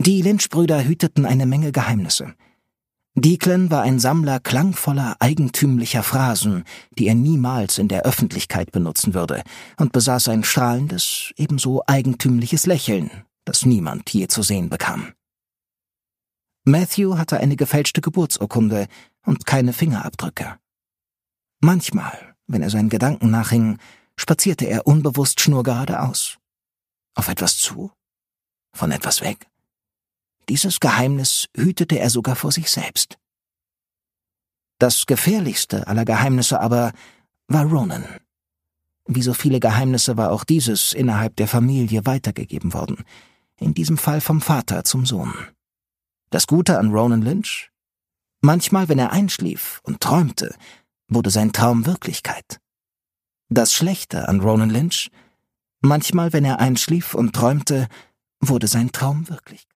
Die Lynch-Brüder hüteten eine Menge Geheimnisse. Declan war ein Sammler klangvoller, eigentümlicher Phrasen, die er niemals in der Öffentlichkeit benutzen würde, und besaß ein strahlendes, ebenso eigentümliches Lächeln, das niemand je zu sehen bekam. Matthew hatte eine gefälschte Geburtsurkunde und keine Fingerabdrücke. Manchmal, wenn er seinen Gedanken nachhing, spazierte er unbewusst schnurgeradeaus. Auf etwas zu? Von etwas weg? Dieses Geheimnis hütete er sogar vor sich selbst. Das gefährlichste aller Geheimnisse aber war Ronan. Wie so viele Geheimnisse war auch dieses innerhalb der Familie weitergegeben worden, in diesem Fall vom Vater zum Sohn. Das Gute an Ronan Lynch? Manchmal, wenn er einschlief und träumte, wurde sein Traum Wirklichkeit. Das Schlechte an Ronan Lynch? Manchmal, wenn er einschlief und träumte, wurde sein Traum Wirklichkeit.